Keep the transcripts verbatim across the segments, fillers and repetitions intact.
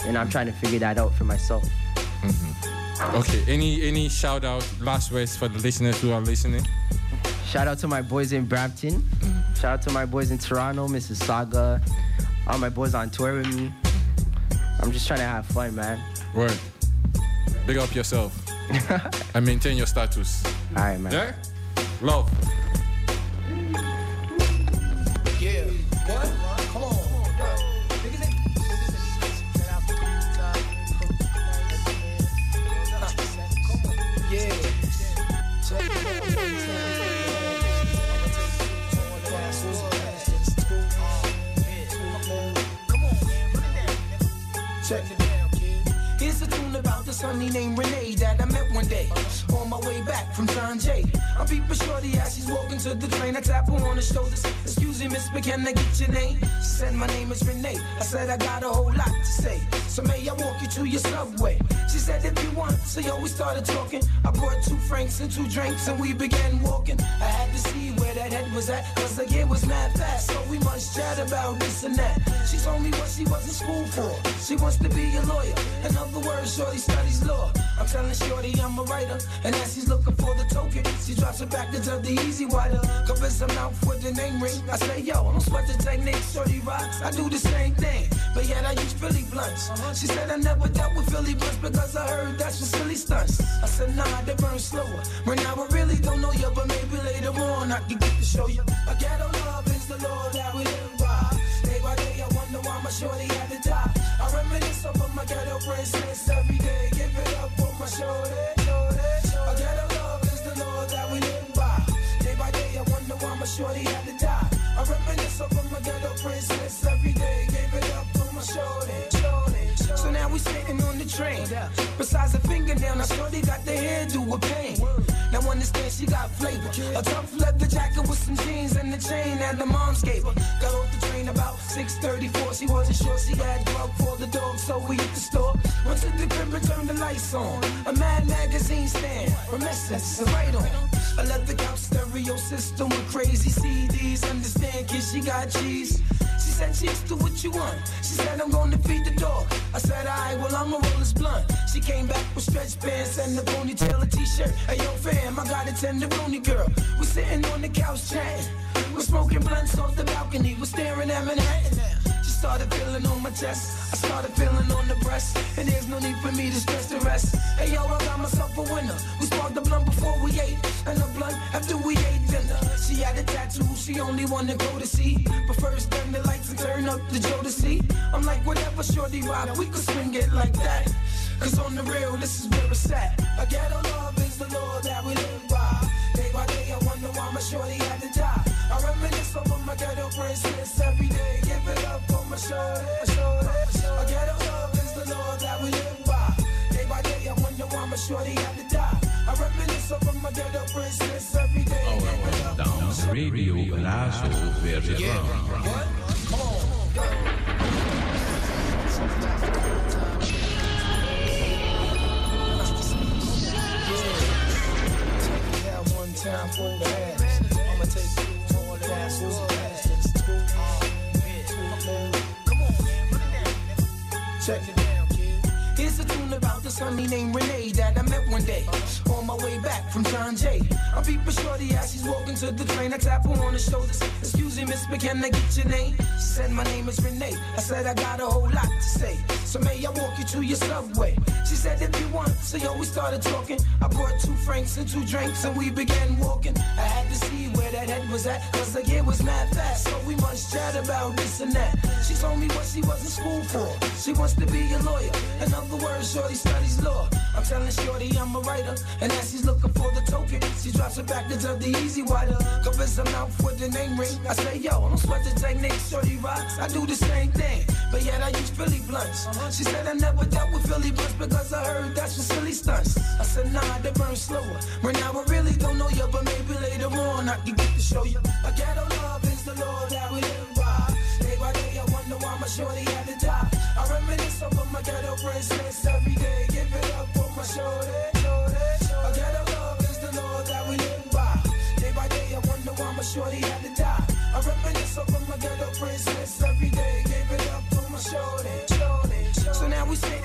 and I'm trying to figure that out for myself. Mm-hmm. Okay, any any shout out, last words for the listeners who are listening? Shout out to my boys in Brampton. Mm-hmm. Shout out to my boys in Toronto, Mississauga. All my boys on tour with me. I'm just trying to have fun, man. Word. Big up yourself. And maintain your status. All right, man. Yeah? Love. Yeah. What? Come on. Yeah. Check it down, kid. Here's a tune about the sunny named Renee that I met one day on my way back from John Jay. I'm peeping shorty as she's walking to the train. I tap her on the shoulders. Excuse me, miss, but can I get your name? She said my name is Renee. I said I got a whole lot to say. So may I walk you to your subway? She said if you want. So yo, we started talking. I brought two francs and two drinks and we began walking. I had to see where that head was at, cause the year was mad fast. So we must chat about this and that. She told me what she was in school for. She wants to be a lawyer. In other words, shorty studies law. I'm telling shorty I'm a writer. And as she's looking for the token, she drops a package of the easy water. Covers her mouth with the name ring. I say, yo, don't sweat the technique, shorty rocks. I do the same thing, but yet I use Philly blunts. She said I never dealt with Philly blunts because I heard that's for silly stunts. I said, nah, they burn slower. Right now I really don't know you, but maybe later on I can get to show you. A ghetto love is the law that we live by. Day by day I wonder why my shorty had to die. I reminisce over my ghetto princess every day. Give it up for my shorty, shorty, shorty. A ghetto love is the law that we live by. Day by day I wonder why my shorty had to die. I reminisce over my ghetto princess every day. Give it up for my shorty, shorty, shorty. So now we sitting on the train. Besides a fingernail, now shorty got the hairdo with pain. Now understand she got flavor. A tough leather jacket with some jeans and the chain that the moms gave her. Got off the train about six thirty-four. She wasn't sure she had grub for the dog, so we hit the store. Went to the crib and turned the lights on. A Mad magazine stand from Essence, right on. A leather couch stereo system with crazy C Ds. Understand, kid, she got cheese. She said, cheese to what you want. She said, I'm gonna feed the dog. I said, alright, well, I'ma roll this blunt. She came back with stretch pants and a ponytail, a t-shirt. Hey, yo, fam, I got a tenderoni girl. We sitting on the couch chatting. We're smoking blunts off the balcony. We're staring at Manhattan. She started feeling on my chest. I started feeling on the breast. And there's no need for me to stress the rest. Hey, yo, I got myself a winner. We sparked the blunt before we ate. And a blunt after we ate dinner. She had a tattoo, she only wanna go to see. But first, turn the lights and turn up the Jodeci. I'm like, whatever, shorty rock, we could swing it like that. Cause on the real, this is where it's at. A ghetto love is the law that we live by. Day by day, I wonder why my shorty had to die. I reminisce over my ghetto princess every day. Give it up for my shorty, shorty. A ghetto love is the law that we live by. Day by day, I wonder why my shorty had to die. I reminisce over my ghetto princess every day. Oh, Give it up for my shorty. Radio Lazo Verde. Yeah. What? Come on. Go. Time for the ass. I'ma take you to all the ass. Come on, man. Check it down, kid. Here's a tune about the sunny named Renee that I met one day on my way back from John Jay. I'm peeping shorty as she's walking to the train. I tap her on the shoulders. Excuse me, miss, but can I get your name? She said my name is Renee. I said I got a whole lot to say. So may I walk you to your subway? She said if you want. So yo, we started talking. I brought two francs and two drinks and we began walking. I had to see where that head was at, cause the year was mad fast. So we must chat about this and that. She told me what she was in school for. She wants to be a lawyer. In other words, shorty studies law. I'm telling shorty I'm a writer. And as she's looking for the token, she drops a package of the easy water. Covers her mouth with the name ring. I say, yo, don't sweat the technique, shorty rocks. I do the same thing, but yet I use Philly blunts. She said I never dealt with Philly blunts because I heard that's for silly stunts. I said, nah, they burn slower. Right now I really don't know you, but maybe later on I can get to show you. A ghetto love is the law that we live by. Day by day I wonder why my shorty had to die. I reminisce over my ghetto princess every day. Give it up for my shorty, shorty, shorty. A ghetto love is the law that we live by. Day by day I wonder why my shorty had to die. I reminisce over my ghetto princess every day. Give it up for my shorty, shorty, shorty. So now we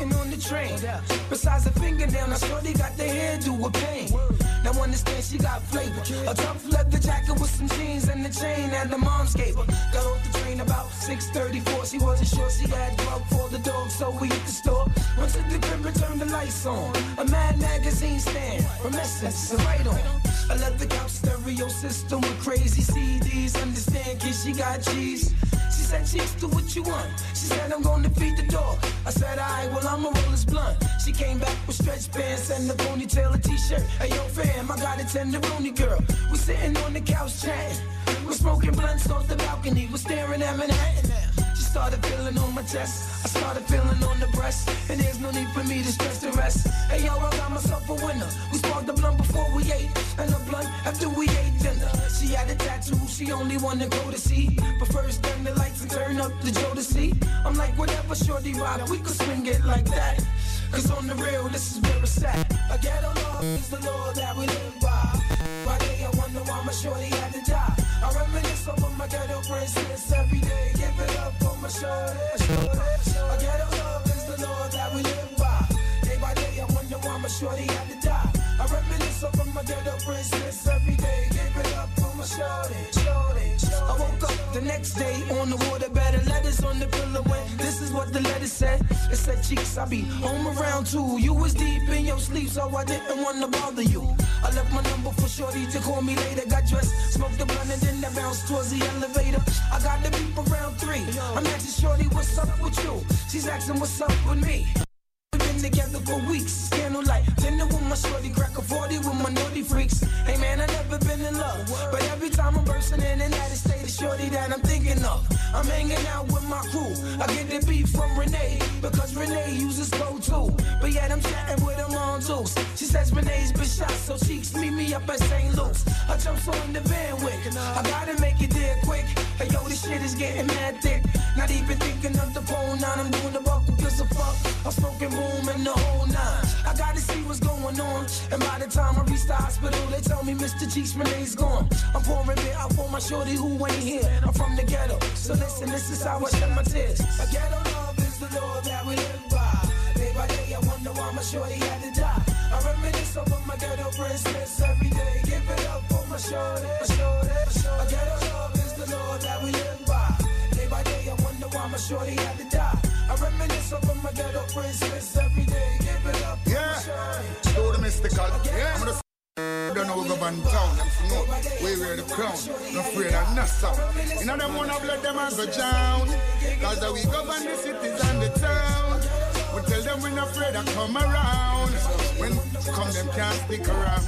sitting on the train. Besides the fingernail, now shorty got the hairdo with pain. Now understand she got flavor. A tough leather jacket with some jeans and the chain that the moms gave her. Got off the train about six thirty-four. She wasn't sure she had grub for the dog, so we hit the store. Went to the crib and turned the lights on. A Mad magazine stand from Essence, right on. A leather couch stereo system with crazy C Ds. Understand, kid, she got cheese. She said, Cheeks, do what you want. She said, I'm gonna feed the dog. I said, alright, well, I'ma roll this blunt. She came back with stretch pants and a ponytail, a t-shirt. Hey, yo, fam, I got a tenderoni girl. We sitting on the couch chatting. We're smoking blunts off the balcony. We're staring at Manhattan now. She started feeling on my chest. I started feeling on the breast. And there's no need for me to stress the rest. Hey, yo, I got myself a winner. We sparked the blunt before we ate. And a blunt after we ate dinner. She had a tattoo, she only wanna go to see. But first, turn the lights and turn up the Jodeci. I'm like, whatever, shorty rock, we could swing it like that. Cause on the real, this is where it's at. A ghetto love is the law that we live by. Why day I wonder why my shorty had to die. I reminisce over my ghetto princess every day. Give it up for my shorty, shorty. A ghetto love is the law that we live by. Day by day I wonder why my shorty had to die. I reminisce over my ghetto princess every day. Give it up for my shorty, shorty, shorty. I woke up the next day on the waterbed. Letters on the pillow and this is what the letter said. It said, Cheeks, I be home around two. You was deep in your sleep, so I didn't want to bother you. I left my number for shorty to call me later. Got dressed, smoked the blunt and then I bounced towards the elevator. I got the beep around three. I'm asking shorty, what's up with you? She's asking what's up with me. We've been together for weeks, candlelight dinner with my shorty, crack a forty with my naughty freaks. Hey man, I never been in love, but every time I'm bursting in and out of state, it's shorty that I'm thinking of. I'm hanging out with my crew. I get the beef from Renee because Renee uses code too. But yet I'm chatting with her on juice. She says Renee's been shot, so Cheeks meet me up at Saint Luke's. I jump on the van wick. I gotta make it there quick. Hey yo, this shit is getting mad thick. Not even thinking of the phone. Now I'm doing the buckle, gives a fuck. I'm smoking boom and the whole nine. I gotta see what's going on. And by the time I reach the hospital, they tell me Mister Cheeks Renee's gone. I'm pouring it out for my shorty who ain't here. I'm from the ghetto, so listen, this is how I shed my tears. A ghetto love is the law that we live by. Day by day, I wonder why my shorty had to die. I reminisce over my ghetto princess every day. Give it up for my shorty, my shorty, my shorty. A ghetto love is the law that we live by. Day by day, I wonder why my shorty had to die. I reminisce over my ghetto princess every day. Give it up for yeah. my shorty. So the mystical. Yeah. I'm gonna don't know go van town. I'm from out where wear the crown. No afraid of nothing. You know them wanna blood them and go down. Cause the we govern the cities and the town. We tell them we're not afraid to come around. When come them can't stick around.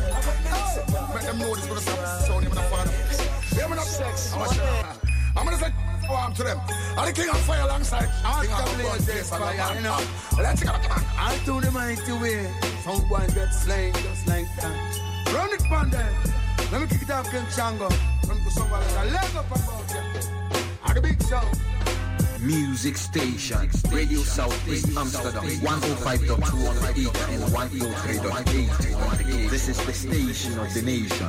Oh, make them know this gonna stop sound. You're gonna find them. Yeah, I'm not sex. I'm gonna say warm to them. I'm the king of fire alongside. I'm the king of blaze fire, you know. Let's go. I'll do the mighty way. Someone gets slain just like that. Run it from them. Let me kick it off, King Shango. Run to somebody with a leg up about you. I'm the big sound. Music station, Radio Southeast Amsterdam, one oh five point two on the ether and one oh three point eight on the gate. This is the station of the nation.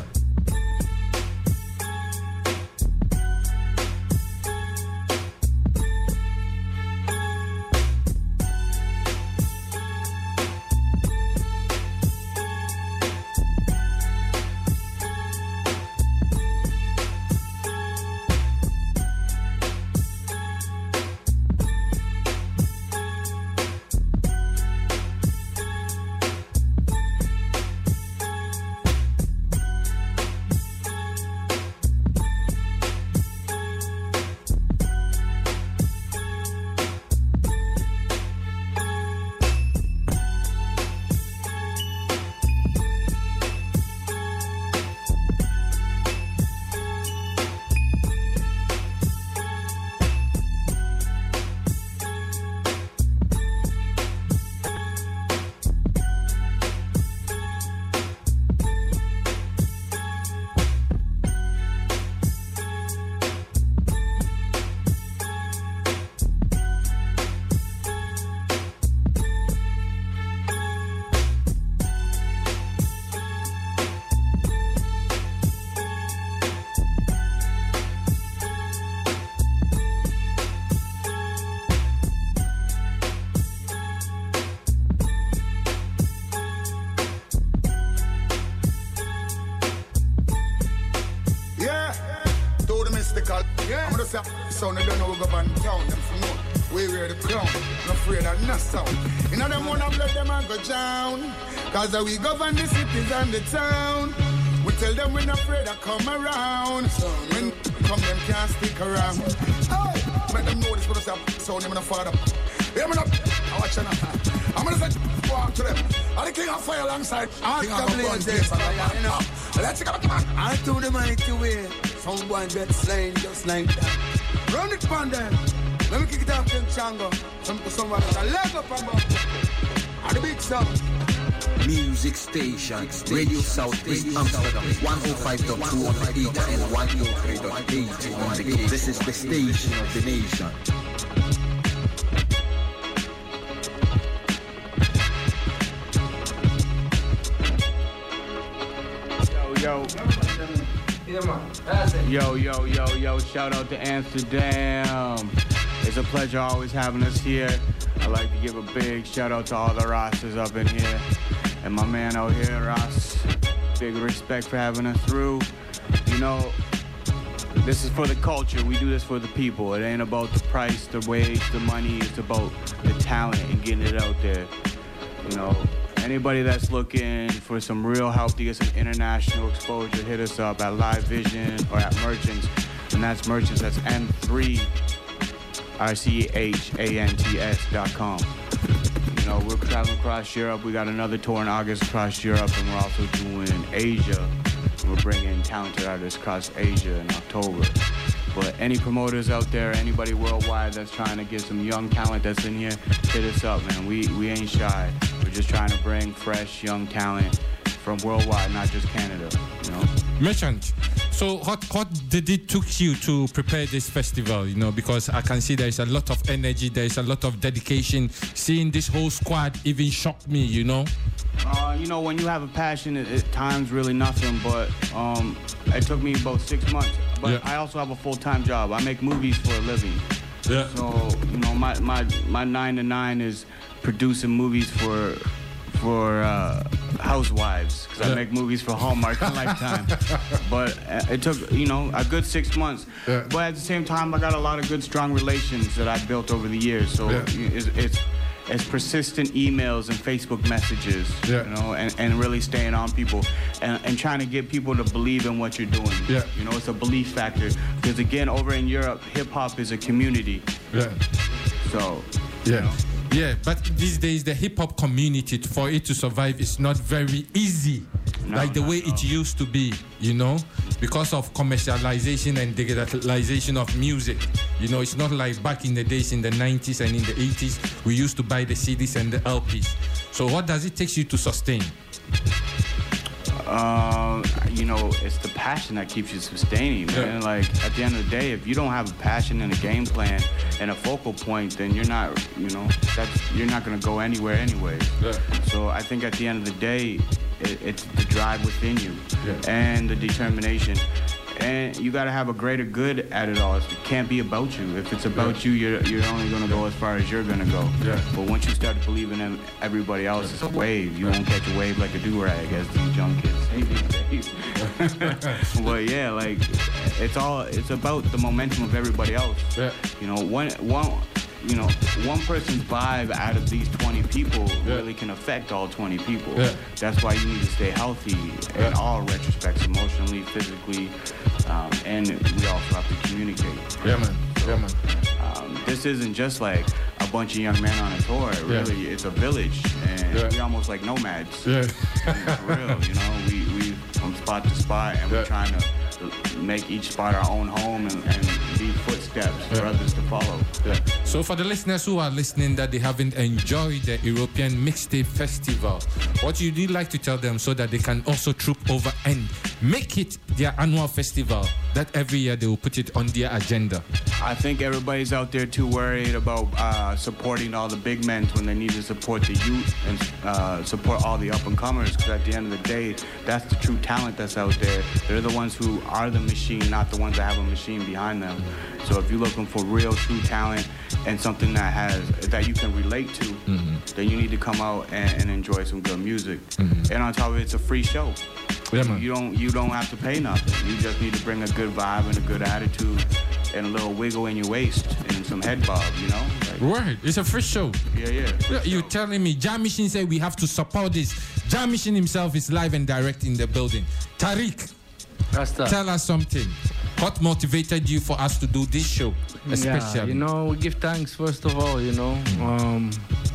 say, son, I don't know who go ban town. Them for know, we wear the crown. Not afraid of no sound. You know them wanna blood them and go down. Cause we govern the cities and the town. We tell them we're not afraid to come around. When come, them can't stick around. Hey, make them know this for themselves. So them in a father. Yeah, man up. I watch you now. I'm gonna say, walk to them. I'm the king of fire alongside. King of the guns, this and that. Let's go, come on. I to the mighty way. Someone get slain just like that. Run it upon them. Let me kick it off King Chango. Some put someone with a leg up and up. And the big song. Music station, Radio Southeast Amsterdam, one oh five point two on the ether and one oh three point eight on the gig. This is the station of the nation. Yo, yo, yo, yo, yo, shout out to Amsterdam. It's a pleasure always having us here. I'd like to give a big shout out to all the Rosses up in here. And my man out here, Ross, big respect for having us through. You know, this is for the culture. We do this for the people. It ain't about the price, the wage, the money. It's about the talent and getting it out there. You know, anybody that's looking for some real help to get some international exposure, hit us up at Live Vision or at Merchants. And that's Merchants, that's M three R C H A N T S dot com. You know, we're traveling across Europe. We got another tour in August across Europe, and we're also doing Asia. We're bringing talented artists across Asia in October. But any promoters out there, anybody worldwide that's trying to get some young talent that's in here, hit us up, man. We we ain't shy. We're just trying to bring fresh, young talent from worldwide, not just Canada, you know? Merchant, so what, what did it took you to prepare this festival, you know, because I can see there's a lot of energy, there's a lot of dedication. Seeing this whole squad even shocked me, you know? Uh, you know, when you have a passion, it, it time's really nothing, but um, it took me about six months. But yeah. I also have a full-time job. I make movies for a living. Yeah. So, you know, my, my, my nine to nine is producing movies for for uh, housewives, because yeah. I make movies for Hallmark and Lifetime. But uh, it took, you know, a good six months. Yeah. But at the same time, I got a lot of good, strong relations that I've built over the years. So yeah. it's, it's it's persistent emails and Facebook messages, yeah. you know, and, and really staying on people and, and trying to get people to believe in what you're doing. Yeah. You know, it's a belief factor. Because again, over in Europe, hip hop is a community. Yeah. So, yeah. You know. Yeah, but these days the hip hop community, for it to survive, is not very easy, no, like the way no. it used to be, you know, because of commercialization and digitalization of music. You know, it's not like back in the days in the nineties and in the eighties, we used to buy the C Ds and the L Ps. So what does it take you to sustain? Uh, you know, it's the passion that keeps you sustaining, man. Yeah. Like, at the end of the day, if you don't have a passion and a game plan and a focal point, then you're not, you know, that's, you're not going to go anywhere anyway. Yeah. So I think at the end of the day, it, it's the drive within you yeah. and the determination. And you got to have a greater good at it all. It can't be about you. If it's about yeah. you, you're, you're only going to go as far as you're going to go. Yeah. But once you start believing in everybody else, it's a wave. You won't catch a wave like a do-rag, as these young kids say these days. But yeah, like, it's all, it's about the momentum of everybody else. Yeah. You know, one, one, you know, one person's vibe out of these twenty people yeah. really can affect all twenty people. Yeah. That's why you need to stay healthy yeah. in all retrospects, emotionally, physically, um, and we also have to communicate. Yeah, man. So, yeah, man. Um, this isn't just like a bunch of young men on a tour. Really, yeah. it's a village, and yeah. we're almost like nomads. Yeah. For real, you know, we we from spot to spot, and yeah. we're trying to make each spot our own home and, and leave footsteps yeah. for others to follow. Yeah. So for the listeners who are listening that they haven't enjoyed the European Mixtape Festival, what would you like to tell them so that they can also troop over and make it their annual festival, that every year they will put it on their agenda? I think everybody's out there too worried about uh, supporting all the big men when they need to support the youth and uh, support all the up-and-comers, because at the end of the day, that's the true talent that's out there. They're the ones who are the machine, not the ones that have a machine behind them. So if you're looking for real, true talent and something that has that you can relate to, mm-hmm. then you need to come out and, and enjoy some good music. Mm-hmm. And on top of it, it's a free show. Yeah, man. You don't you don't have to pay nothing. You just need to bring a good vibe and a good attitude and a little wiggle in your waist and some head bob, you know? Like, Word. It's a free show. Yeah, yeah. Yeah, you telling me Jam Mission said we have to support this. Jam Mission himself is live and direct in the building. Tariq, Rasta. tell us something. What motivated you for us to do this show, especially? Yeah, you know, we give thanks first of all, you know, um,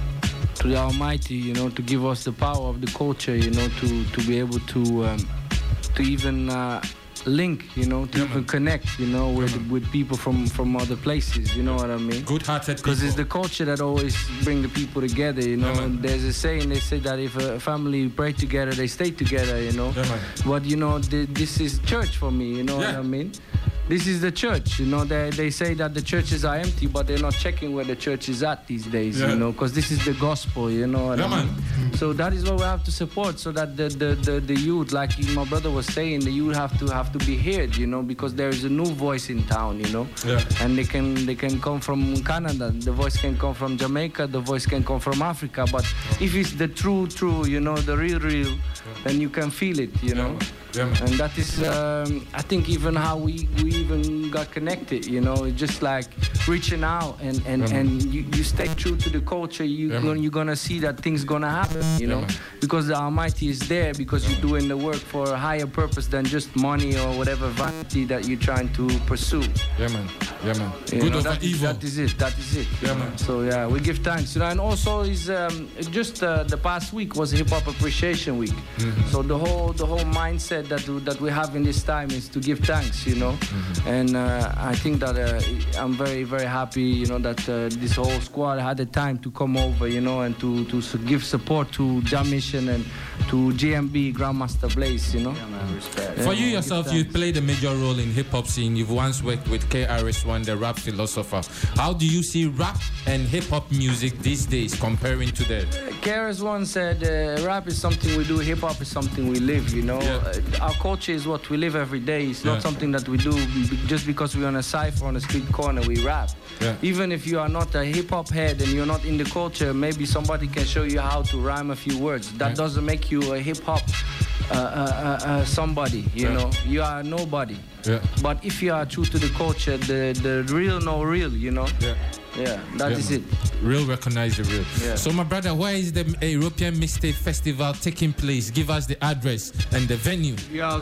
to the Almighty, you know, to give us the power of the culture, you know, to to be able to um, to even uh, link, you know, to Yeah, even man. connect, you know, with Yeah, man. with people from from other places. You know what I mean? Good-hearted people. Because it's the culture that always bring the people together, you know. Yeah, man. And there's a saying, they say that if a family pray together, they stay together, you know. Yeah, man. But, you know, th- this is church for me, you know Yeah. what I mean? This is the church, you know. They they say that the churches are empty, but they're not checking where the church is at these days, Yeah. you know, because this is the gospel, you know what Yeah, I mean? man. So that is what we have to support, so that the, the, the, the youth, like my brother was saying, the youth have to have to be heard, you know, because there is a new voice in town, you know. Yeah. And they can they can come from Canada, the voice can come from Jamaica, the voice can come from Africa, but if it's the true, true, you know, the real, real, then you can feel it, you know. Yeah, man. And that is, um, I think, even how we, we even got connected, you know, it's just like reaching out and, and, Yeah, man. and you, you stay true to the culture, you, Yeah, gonna, man. you're gonna see that things gonna happen, you Yeah, know, man. because the Almighty is there, because you're doing the work for a higher purpose than just money or whatever vanity that you're trying to pursue. Yeah, man. Yeah, man. You Good know, over that is, evil. that is it. That is it. Yeah, man. So yeah, we give thanks. You know, and also is um, just uh, the past week was Hip Hop Appreciation Week. Mm-hmm. So the whole the whole mindset that we- that we have in this time is to give thanks. You know, Mm-hmm. and uh, I think that uh, I'm very very happy. You know that uh, this whole squad had the time to come over. You know, and to to s- give support to Jam Mission and to G M B Grandmaster Blaze. You know. Yeah, man, respect. For Yeah, you give yourself, you thanks. played a major role in hip-hop scene. You've once worked with K R S One, the rap philosopher. How do you see rap and hip-hop music these days comparing to that? K R S One said, uh, rap is something we do, hip hop is something we live, you know. Yeah. Uh, our culture is what we live every day. It's Yeah. not something that we do b- just because we're on a cypher on a street corner, we rap. Yeah. Even if you are not a hip hop head and you're not in the culture, maybe somebody can show you how to rhyme a few words. That Yeah. doesn't make you a hip hop uh, uh, uh, uh, somebody, you Yeah. know. You are nobody. Yeah. But if you are true to the culture, the, the real no real, you know. Yeah. Yeah, that Yeah, is man. it. Real recognize the real. Yeah. So, my brother, where is the European Mixtape Festival taking place? Give us the address and the venue. Yeah,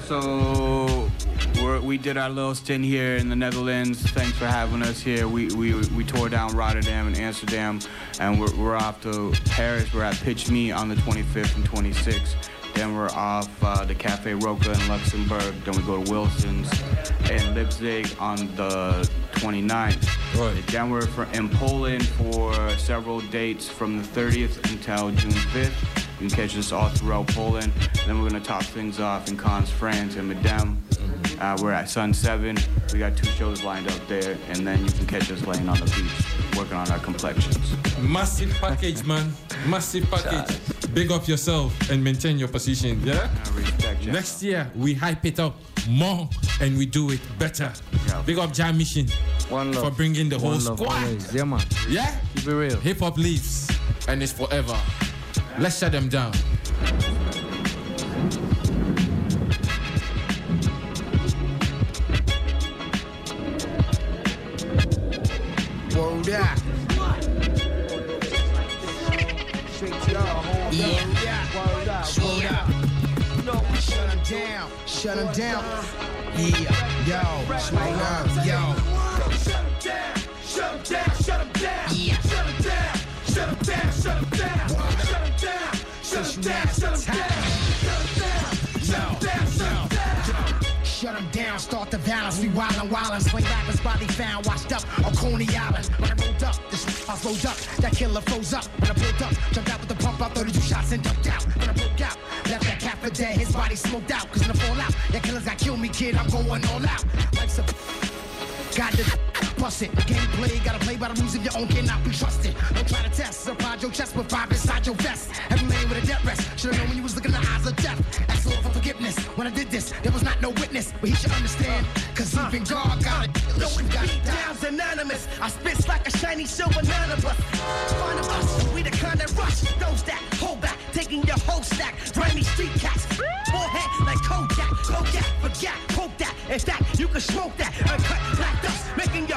so we're, we did our little stint here in the Netherlands. Thanks for having us here. We we, we tore down Rotterdam and Amsterdam, and we're, we're off to Paris. We're at Pitch Me on the twenty-fifth and twenty-sixth. Then we're off uh, the Cafe Roca in Luxembourg. Then we go to Wilson's in Leipzig on the twenty-ninth. Right. Then we're for, in Poland for several dates from the thirtieth until June fifth. You can catch us all throughout Poland. Then we're going to top things off in Cannes, France, and Madame. Uh, we're at Sun seven. We got two shows lined up there. And then you can catch us laying on the beach, working on our complexions. Massive package, man. Massive package. Big up yourself and maintain your position. Yeah? I respect you. Next year, we hype it up more and we do it better. Yeah. Big up Jam Mission One love. for bringing the whole One love, squad. always. Yeah, man. Yeah? Keep it real. Hip hop lives and it's forever. Let's shut them down. Word up. Yeah. Word up. Word up. Shut him down. Shut him down. Yeah. Yo. Word up. Yo. Shut him down, shut him down, shut him down. Yeah. Shut him down, shut him down, shut him down. Shut him down, shut him down, shut him down. Shut him down, shut him down, shut him down. Shut him down, start the violence. We wildin', wildin'. Swing rappers body found, washed up on Coney Island. When I rolled up, this I was rolled up. That killer froze up. When I pulled up, jumped out with the pump out, thirty-two shots and ducked out. When I broke out, left that cat for dead. His body smoked out, cause in the fallout, that killer's got kill me, kid. I'm going all out. Life's a got to bust it. Gameplay, gotta play by the rules of your own, cannot be trusted. Don't try to test, surprise your chest with five inside your vest. Every man with a death rest. Should've known when you was looking in the eyes of death. Ask Lord for forgiveness. When I did this, there was not no witness, but he should understand. Cause even God got it. No, You got beat it. down's anonymous. I spits like a shiny silver none of us. Find of us, we the kind that rush. Those that hold back, taking your whole stack. Grimy street cats, forehead like Kodak. Kodak, forget, poke that. In fact, you can smoke that. Uncut black dust, making your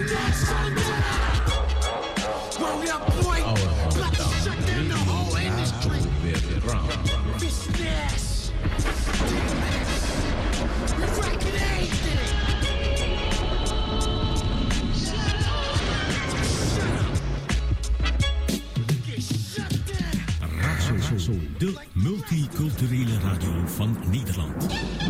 De multiculturele radio van Nederland.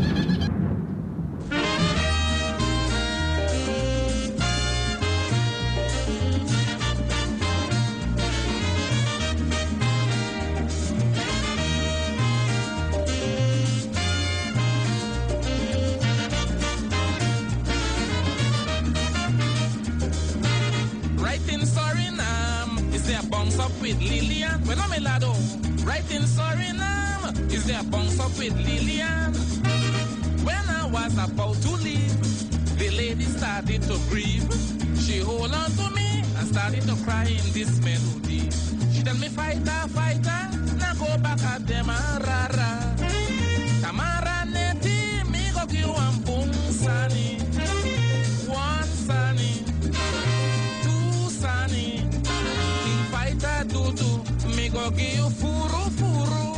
Right in Suriname, is there a bounce up with Lillian? When I'm a lado. Right in Suriname, is there a bounce up with Lillian? When I was about to leave, the lady started to grieve. She hold on to me and started to cry in this melody. She tell me, fighter, fighter, now go back at them, rara. Tamara neti, me go give one boom sani. One sani, two sani. King fighter, do do. Me go give you furu furu.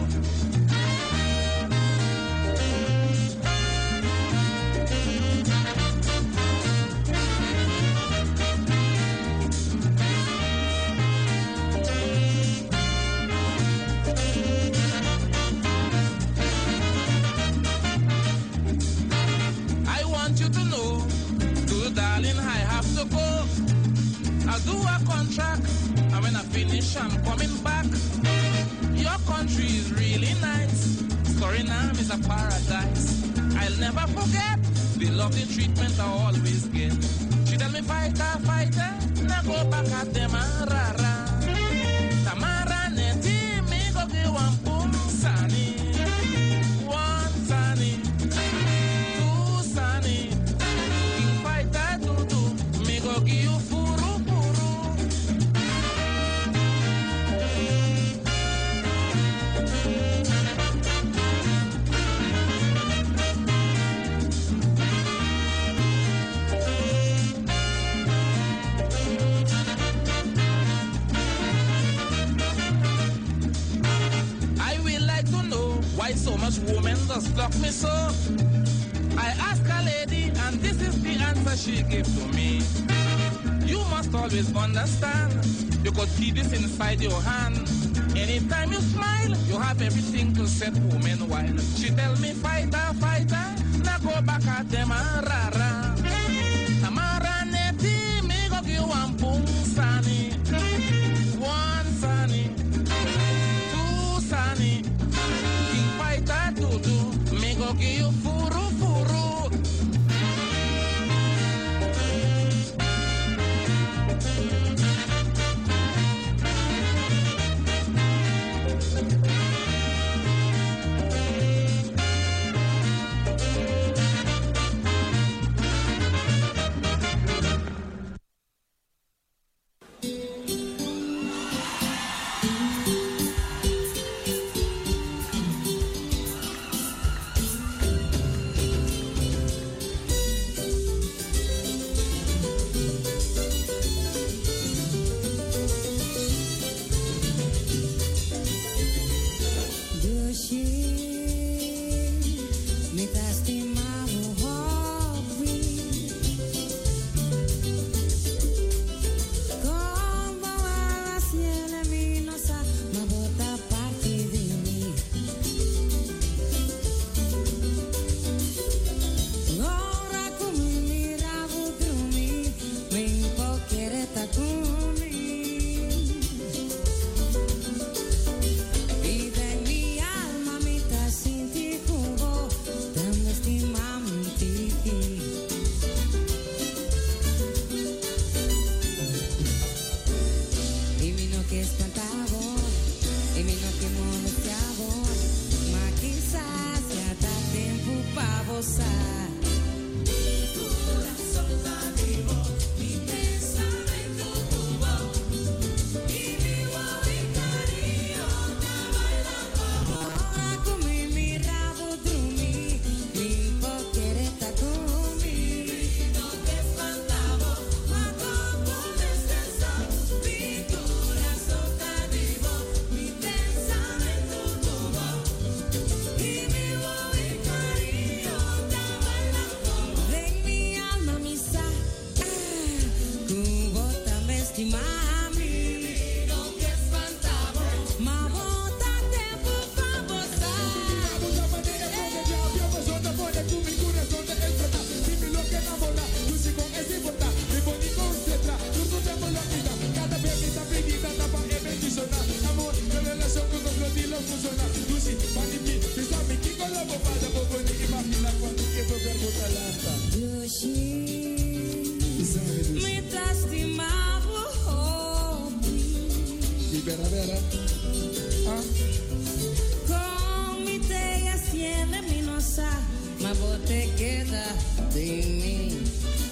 I want you to know, to darling, I have to go. I'll do a contract, and when I finish, I'm coming back. Your country is really nice. Suriname is a paradise. I'll never forget the lovely treatment I always get. She tell me, fighter, fighter, now go back at them, rara. Tamara neti, me go give one boom sani. One sani, two sani. King fighter, do do, me go give you furu furu. Why so much women just block me so? I asked a lady and this is the answer she gave to me. You must always understand, you could keep this inside your hand. Anytime you smile, you have everything to set women wild. She tell me, fighter, fighter, now go back at them, rara. Tamara neti, me go give one boom sani. One sani, two sani. Fighter to do, me go give you furu furu. together they mean.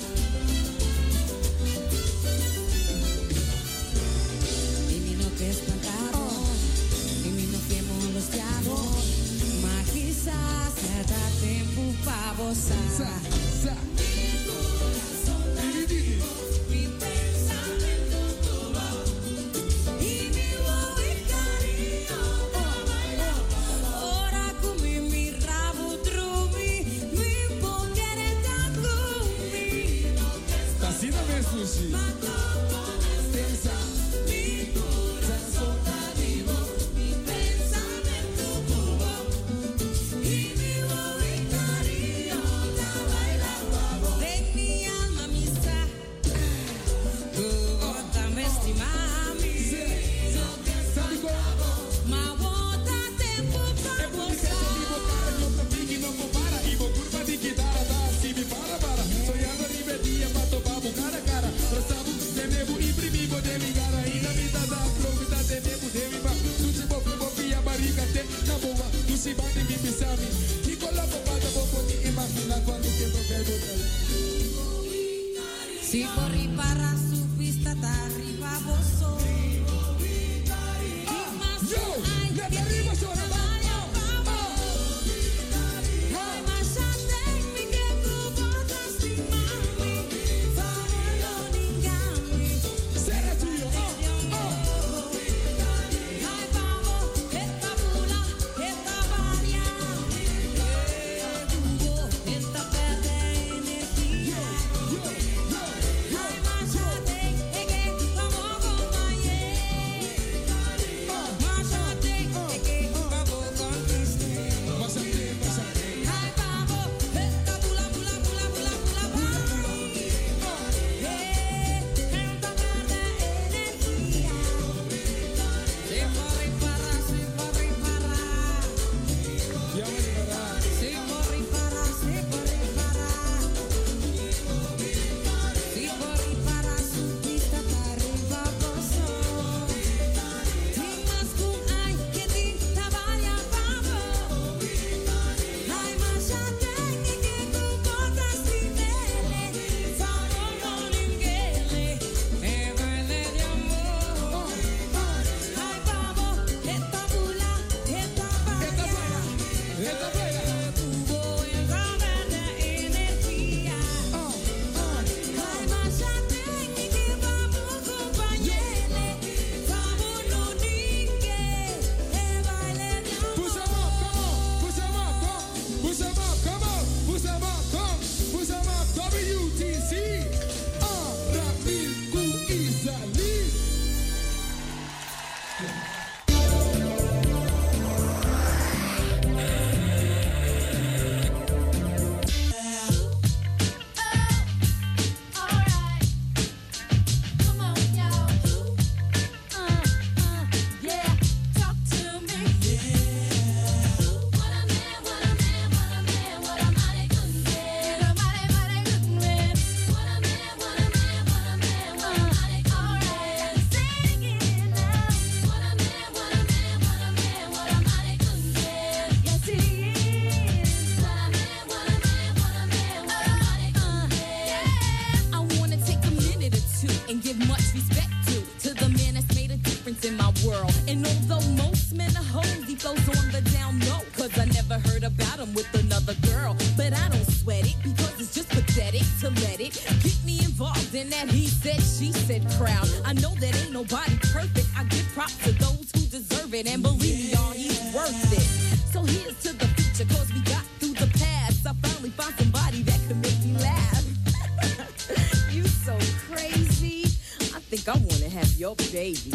Dimmi no che spantavo, dimmi no che molestiamo, ma chissà se da tempo fa bossare. Si può riparare su pista t'arriva bosso. And believe me, y'all, he's worth it. So here's to the future, cause we got through the past. I finally found somebody that could make me laugh. You so crazy. I think I wanna have your baby.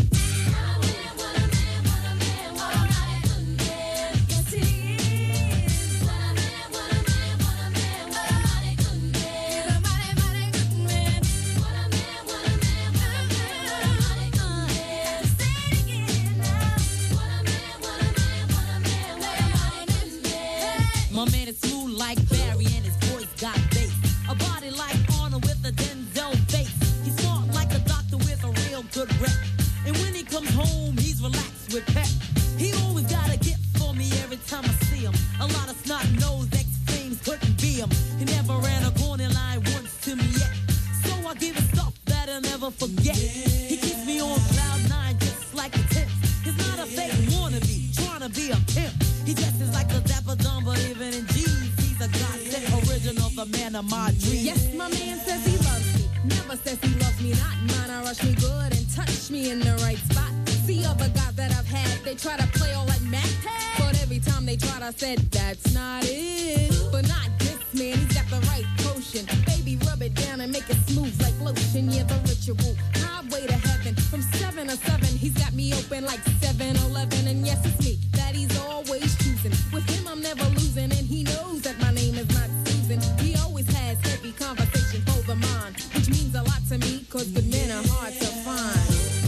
My man is smooth like Barry and his voice got bass. A body like Arnold with a Denzel face. He's smart like a doctor with a real good rep. And when he comes home, he's relaxed with pep. He always got a gift for me every time I see him. A lot of snot-nosed ex-fames couldn't be him. He He dresses like a dapper dumb, but even in G's, he's a godsend original, the man of my dreams. Yes, my man says he loves me. Never says he loves me not. Mine, I rush me good and touch me in the right spot. See other guys that I've had, they try to play all like Mac. But every time they tried, I said, that's not it. But not this man, he's got the right potion. Baby, rub it down and make it smooth like lotion. Yeah, the ritual, highway to heaven. From seven to seven, he's got me open like seven eleven. And yes, it's me that he's always choosing. With him, I'm never losing. And he knows that my name is not Susan. He always has heavy conversation for the mind, which means a lot to me, cause good men are hard to find.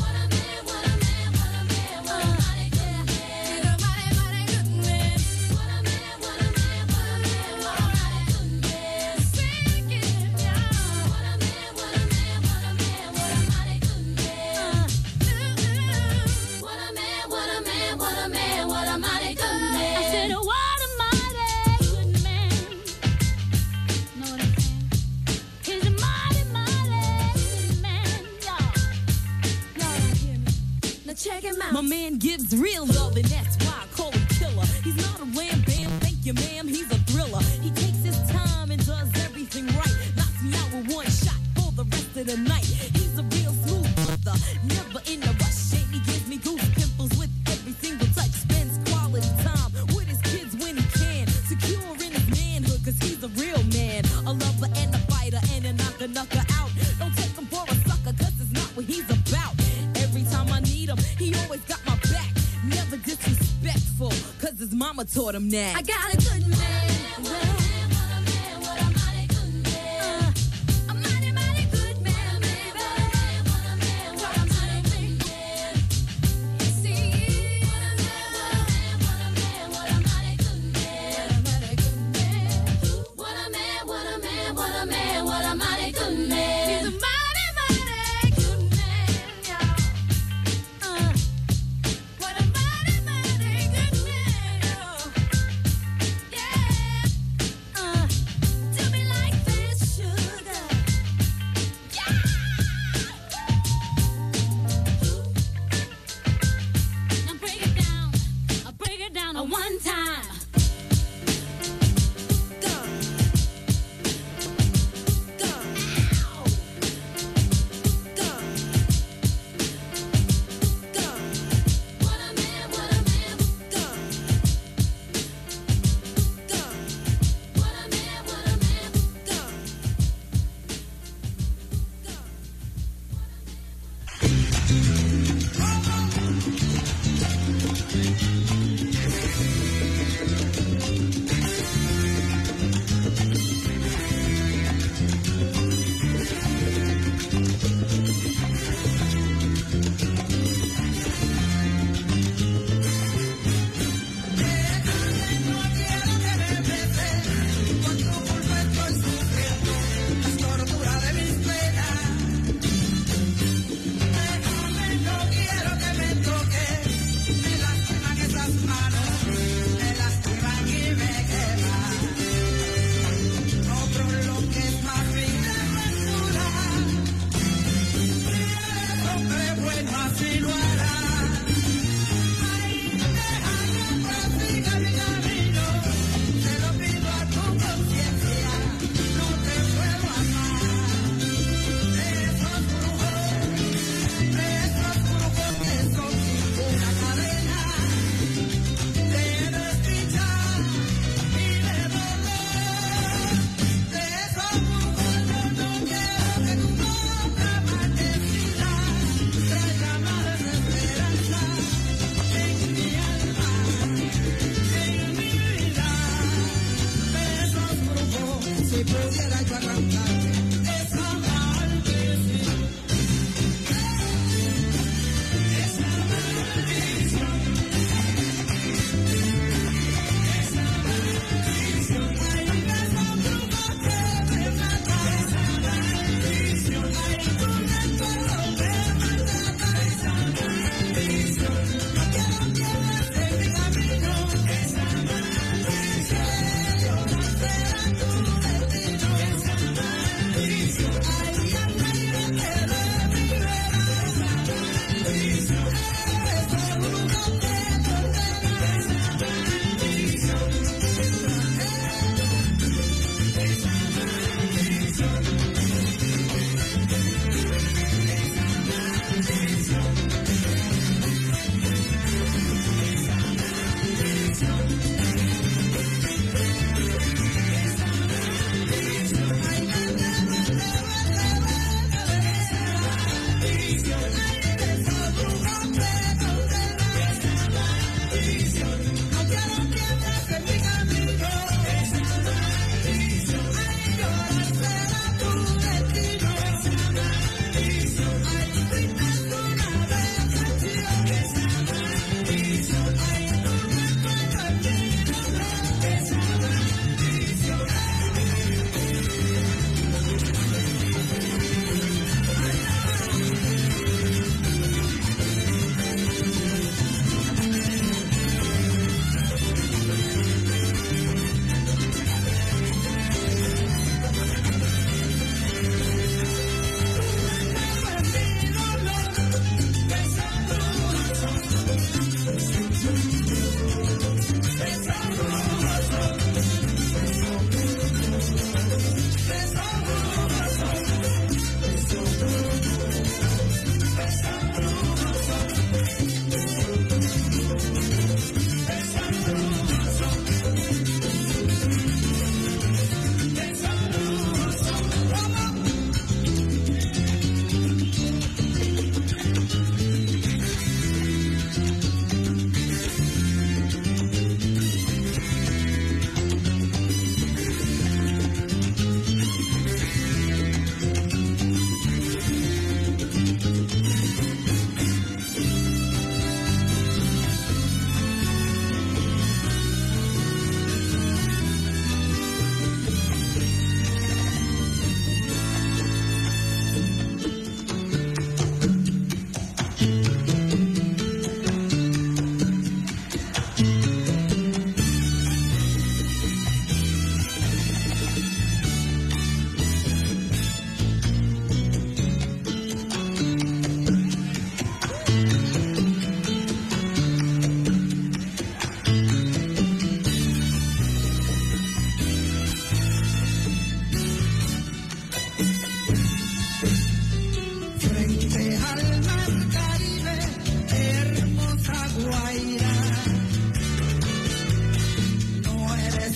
Check him out. My man gives real love, and that's why I call him killer. He's not a wham bam, thank you ma'am, he's a thriller. He takes his time and does everything right. Knocks me out with one shot for the rest of the night. He's a real smooth brother, never in a rush. And he gives me goose pimples with every single touch. Spends quality time with his kids when he can. Secure in his manhood, cause he's a real man. A lover and a fighter and a knocker knocker out. Don't take him for a sucker, cause it's not what he's about. Every time I need him, he always got my back. Never disrespectful, cause his mama taught him that. I got a good man.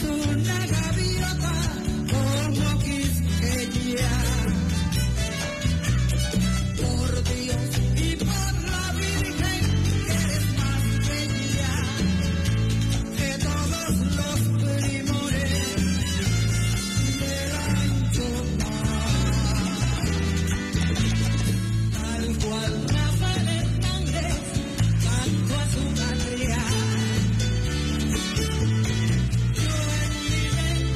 Yo en mi mente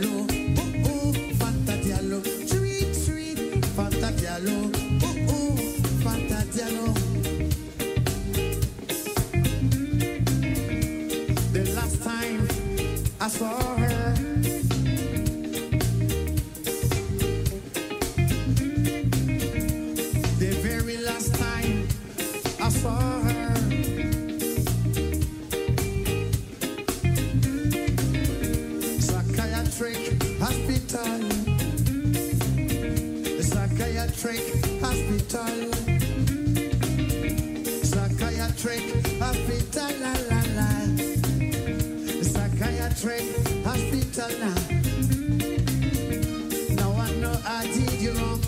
Diallo, oh oh, Fanta Diallo, sweet, sweet, Fanta Diallo, oh oh, Fanta Diallo. The last time I saw her, the very last time I saw her, psychiatric hospital, psychiatric hospital, psychiatric hospital, la la la, psychiatric hospital now. Now I know I did you wrong.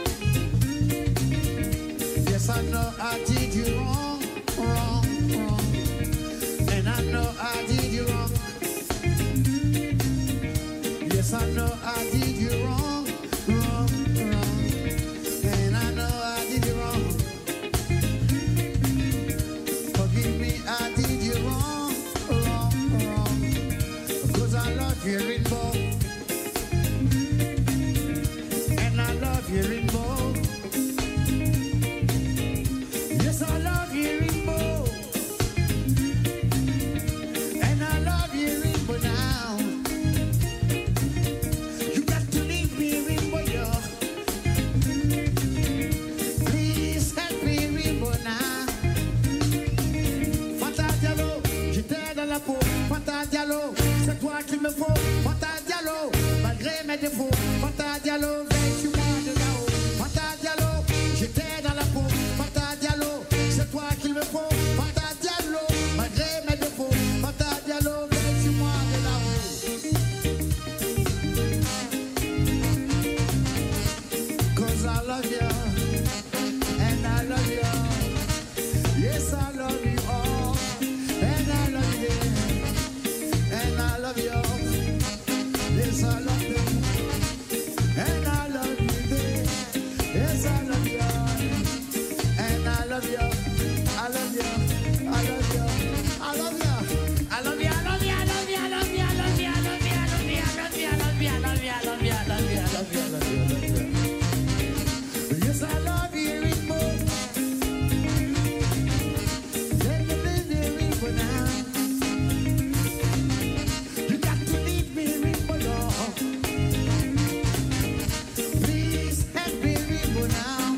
Yes, I know I did you wrong, wrong, wrong. And I know I did you wrong. Yes, I know I did you wrong, wrong, wrong. And I know I did you wrong. Forgive me, I did you wrong, wrong, wrong. Because I love you, Rainbow. And I love you, Rainbow. Yes, I love you, Rainbow. And I love you, Rainbow now. You got to leave me, Rainbow, yo. Please help me, Rainbow now. Fanta Diallo, j'étais dans la peau. Fanta Diallo, c'est toi qu'il me faut. Fanta Diallo, malgré mes défauts. Fanta Diallo, vingt-huit mois de là-haut. Fanta Diallo, j'étais dans la peau. Fanta Diallo, c'est toi qu'il me faut. Fanta Diallo, malgré mes défauts. Fanta Diallo, vingt-huit mois de là-haut. Cause I love you, and I love you. Yes, I love you all, and I love you, and I love you. Yes, I love you, and I love you. Yes, I love you, and I love you. I love you, I love you, I love you, I love you, I love you, I love you, I love you, I love you, I love you, I love you, I love you, I love you, I love you, I love you, I love you, I love you, I love you, I love you. Yes, I love you, Rainbow. Let me live the Rainbow now. You got to leave me, Rainbow, Lord. Please help me, Rainbow now.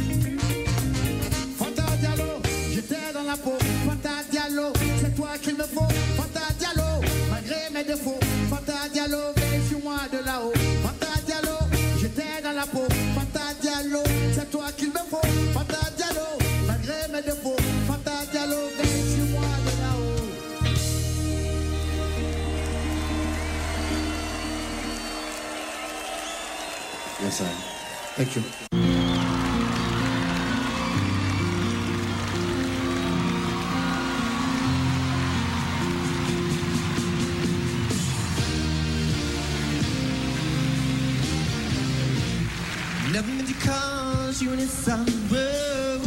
Fanta Diallo, j'étais dans la peau. Fanta Diallo, c'est toi qu'il me faut. Fanta Diallo, malgré mes défauts. Fanta Diallo, vingt-huit mois de là-haut. Fanta Diallo, j'étais dans la peau. Fanta Diallo, c'est toi qu'il me faut. Fanta Diallo, malgré mes défauts. Fanta Diallo, vingt-huit mois de là-haut. Yes, sir. Thank you. Never meant to cause you any sorrow.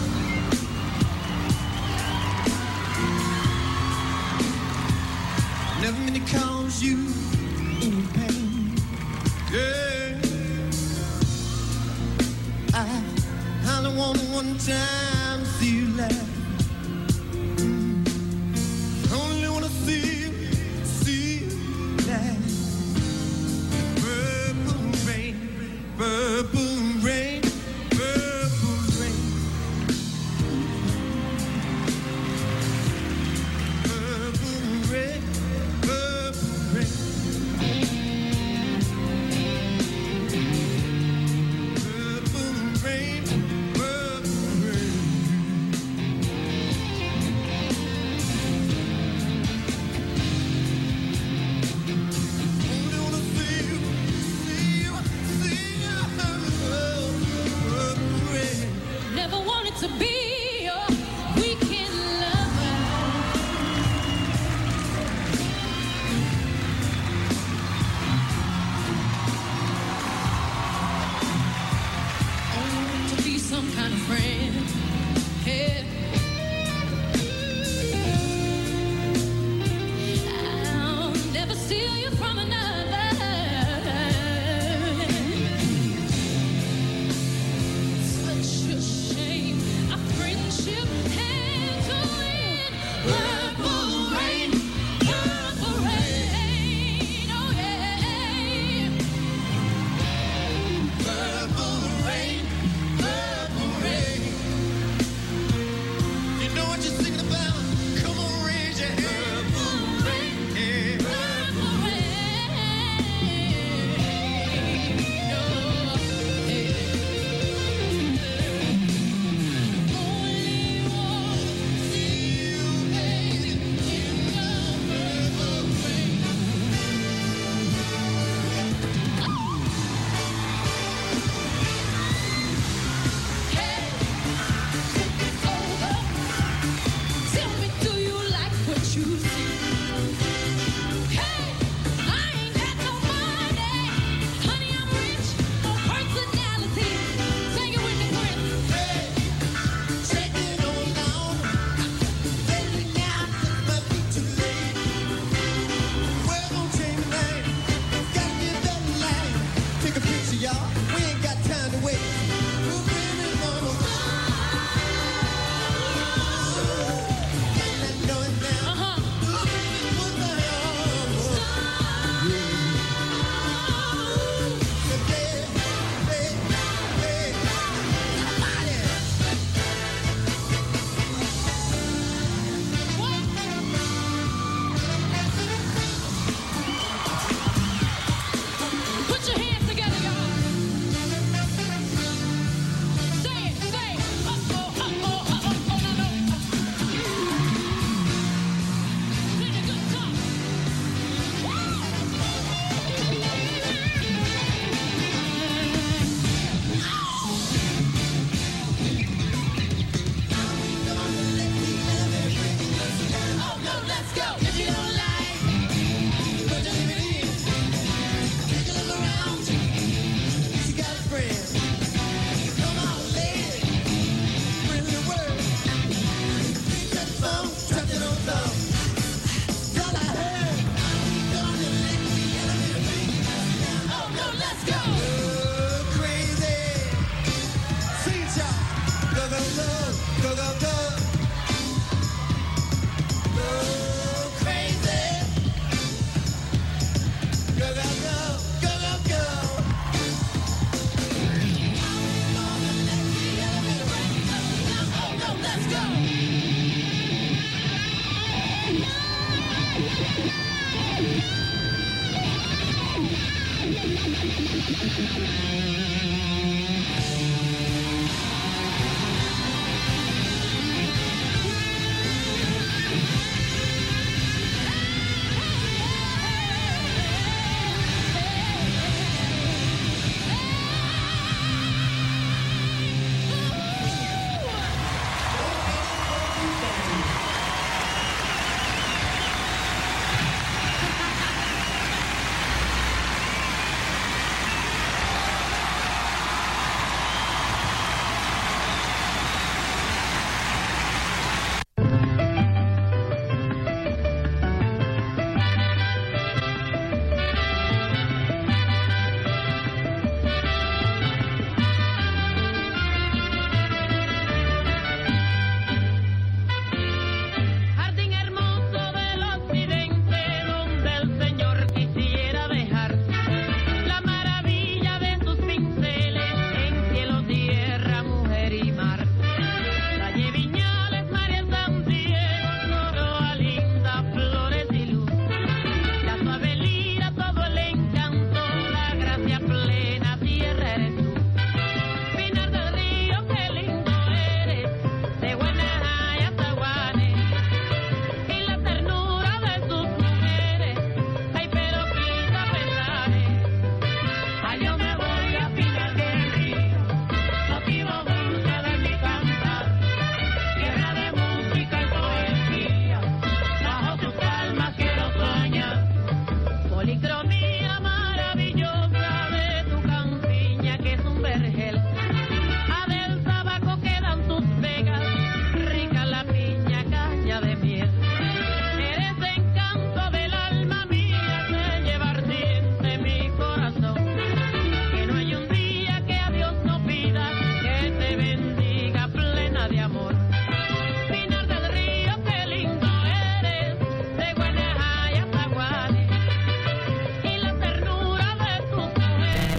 Never meant to cause you any pain. Yeah. I, I don't want one time to see you laugh. I only want to see you, see you laugh. Purple rain, purple rain, purple rain. Purple rain, purple rain. Purple rain, purple rain. We